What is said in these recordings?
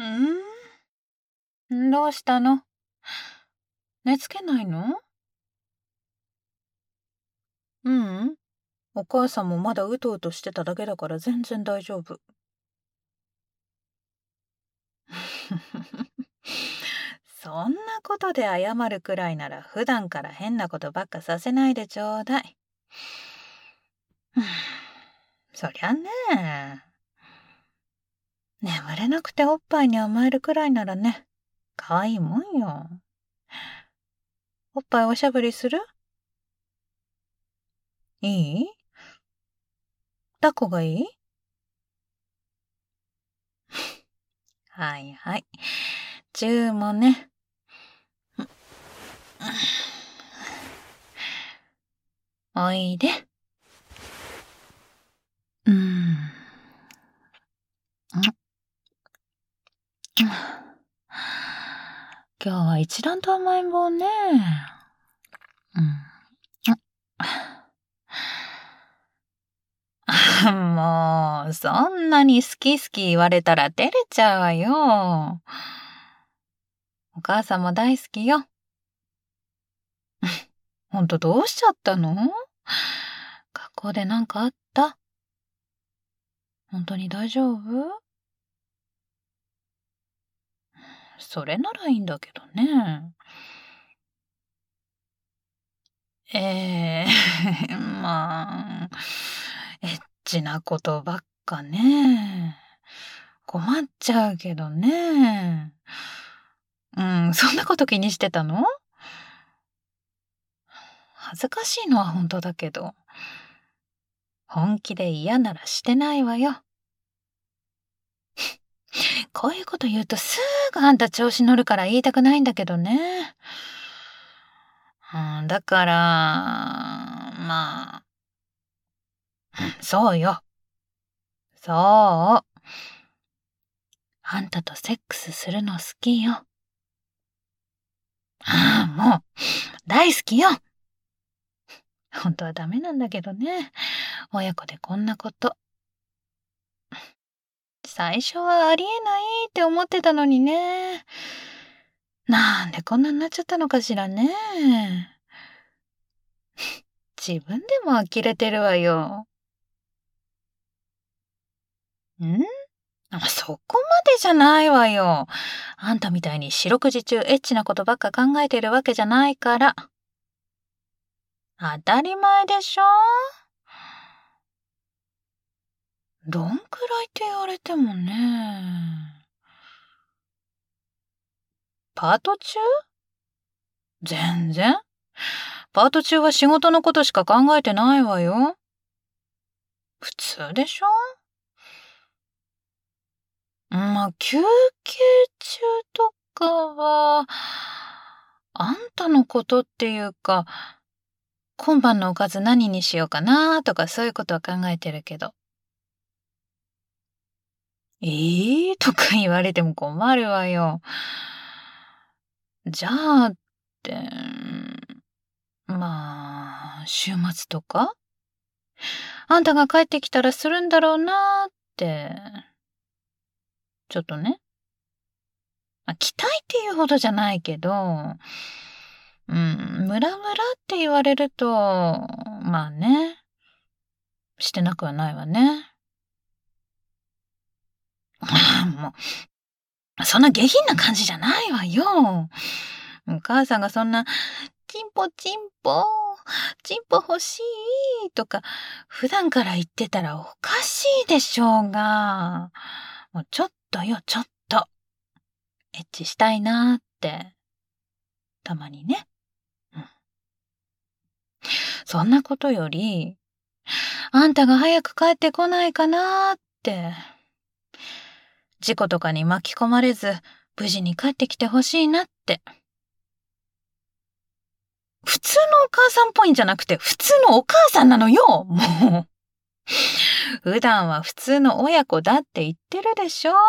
どうしたの？寝つけないの？うん。お母さんもまだうとうとしてただけだから全然大丈夫。そんなことで謝るくらいなら普段から変なことばっかさせないでちょうだい。そりゃね、眠れなくておっぱいに甘えるくらいならね、可愛いもんよ。おっぱいおしゃぶりする？いい？抱っこがいい？はいはい。チューもね。おいで。今日は一段と甘えん坊ね。もう、そんなに好き好き言われたら照れちゃうわよ。お母さんも大好きよ。ほんとどうしちゃったの？学校でなんかあった？本当に大丈夫？それならいいんだけどね。まあ、エッチなことばっかね。困っちゃうけどね。そんなこと気にしてたの？恥ずかしいのは本当だけど、本気で嫌ならしてないわよ。こういうこと言うとすぐあんた調子乗るから言いたくないんだけどね。だから、まあ、そうよ。そう。あんたとセックスするの好きよ。もう、大好きよ。本当はダメなんだけどね。親子でこんなこと。最初はありえないって思ってたのにね。なんでこんなになっちゃったのかしらね。自分でも呆れてるわよ。そこまでじゃないわよ。あんたみたいに四六時中エッチなことばっか考えてるわけじゃないから。当たり前でしょ？どんくらいって言われてもね。パート中？全然。パート中は仕事のことしか考えてないわよ。普通でしょ？まあ、休憩中とかは、あんたのことっていうか、今晩のおかず何にしようかなとかそういうことは考えてるけど。とか言われても困るわよ。じゃあって、まあ、週末とかあんたが帰ってきたらするんだろうなって、ちょっとね。期待っていうほどじゃないけど、ムラムラって言われると、まあね、してなくはないわね。もう、そんな下品な感じじゃないわよ。お母さんがそんな、チンポチンポ、チンポ欲しいとか、普段から言ってたらおかしいでしょうが、もうちょっとよ、ちょっと、エッチしたいなって、たまにね。そんなことより、あんたが早く帰ってこないかなって、事故とかに巻き込まれず、無事に帰ってきてほしいなって。普通のお母さんっぽいんじゃなくて、普通のお母さんなのよもう。普段は普通の親子だって言ってるでしょ？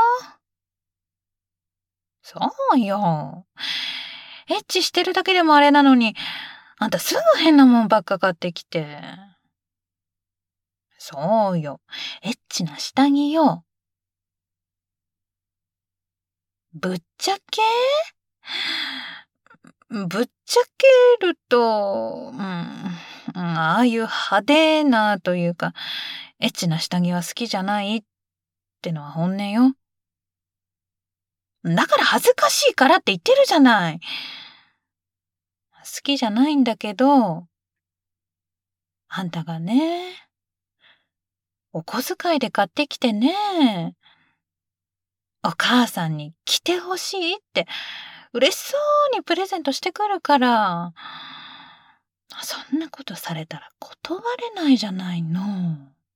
そうよ。エッチしてるだけでもあれなのに、あんたすぐ変なもんばっか買ってきて。そうよ。エッチな下着よ。 ぶっちゃけぶっちゃけると、ああいう派手なというか、エッチな下着は好きじゃないってのは本音よ。だから恥ずかしいからって言ってるじゃない。好きじゃないんだけど、あんたがね、お小遣いで買ってきてね、お母さんに着てほしいって嬉しそうにプレゼントしてくるから、そんなことされたら断れないじゃないの。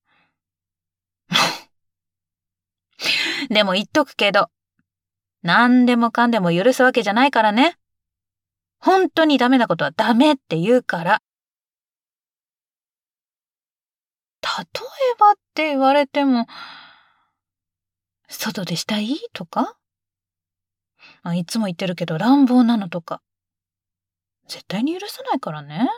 でも言っとくけど、何でもかんでも許すわけじゃないからね。本当にダメなことはダメって言うから。例えばって言われても、外でしたいとかいつも言ってるけど乱暴なのとか。絶対に許さないからね。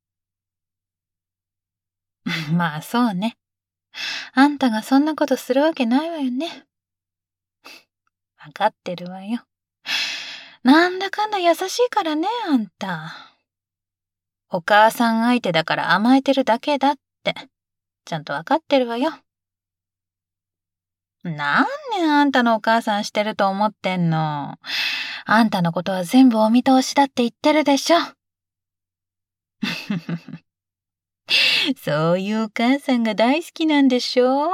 まあそうね。あんたがそんなことするわけないわよね。わかってるわよ。なんだかんだ優しいからね、あんた。お母さん相手だから甘えてるだけだって、ちゃんとわかってるわよ。何年あんたのお母さんしてると思ってんの。あんたのことは全部お見通しだって言ってるでしょ。そういうお母さんが大好きなんでしょ。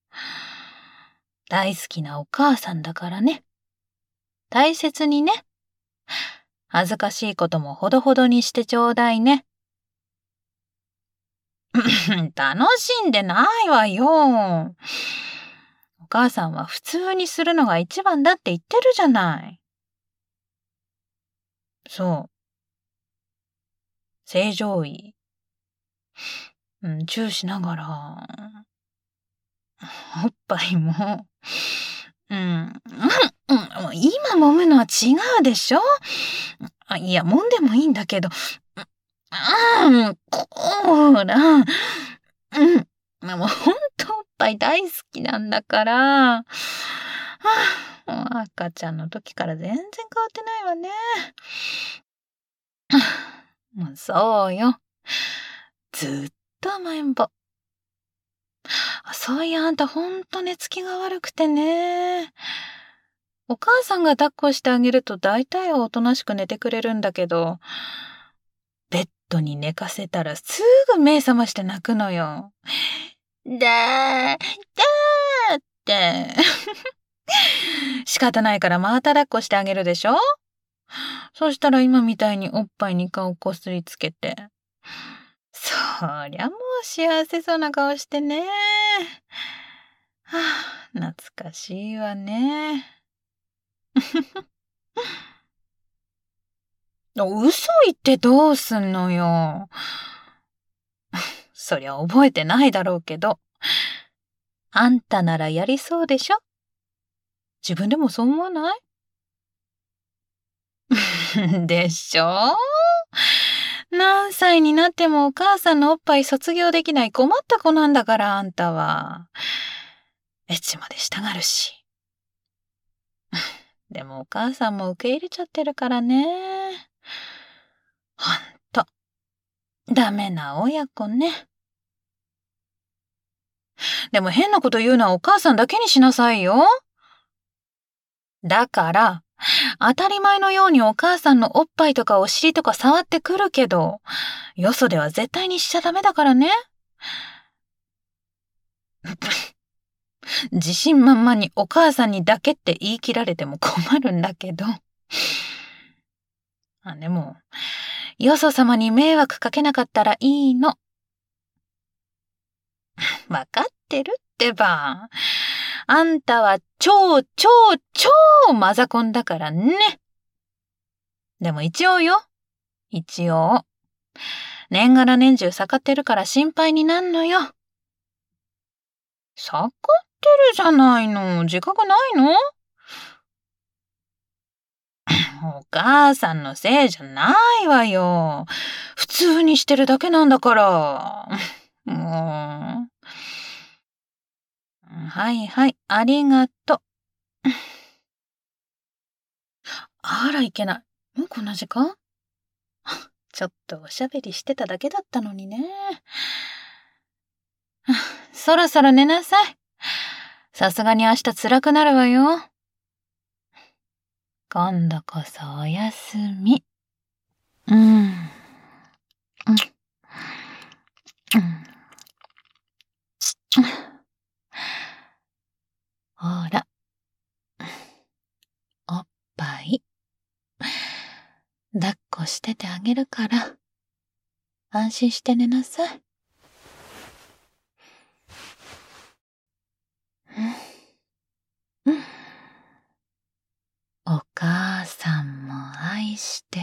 大好きなお母さんだからね。大切にね。恥ずかしいこともほどほどにしてちょうだいね。楽しんでないわよ。お母さんは普通にするのが一番だって言ってるじゃない。そう。正常位。チューしながら、おっぱいも、今揉むのは違うでしょ。いや、揉んでもいいんだけど、こら、もうほんとおっぱい大好きなんだから、もう赤ちゃんの時から全然変わってないわね。もうそうよ。ずっと甘えん坊。そういやあんたほんと寝つきが悪くてね。お母さんが抱っこしてあげると大体はおとなしく寝てくれるんだけど、ベッドに寝かせたらすぐ目覚まして泣くのよ。だーって。仕方ないからまた抱っこしてあげるでしょ。そしたら今みたいにおっぱいに顔こすりつけて。そりゃもう幸せそうな顔してね。懐かしいわね。嘘言ってどうすんのよ。そりゃ覚えてないだろうけど。あんたならやりそうでしょ。自分でもそう思わないでしょ。何歳になってもお母さんのおっぱい卒業できない困った子なんだからあんたは。エッチまでしたがるし。でもお母さんも受け入れちゃってるからね。ほんと、ダメな親子ね。でも変なこと言うのはお母さんだけにしなさいよ。だから、当たり前のようにお母さんのおっぱいとかお尻とか触ってくるけど、よそでは絶対にしちゃダメだからね。自信満々にお母さんにだけって言い切られても困るんだけど。でも、よそ様に迷惑かけなかったらいいの。わかってるってば。あんたは超超超マザコンだからね。でも一応よ。一応。年がら年中盛ってるから心配になんのよ。盛ってるじゃないの。自覚ないの？お母さんのせいじゃないわよ。普通にしてるだけなんだから。もう。はいはい、ありがと。 あら、いけない。もうこんな時間？ちょっとおしゃべりしてただけだったのにね。そろそろ寝なさい。さすがに明日辛くなるわよ。今度こそおやすみ。うん。うん。ほら。おっぱい。抱っこしててあげるから、安心して寝なさい。お母さんも愛して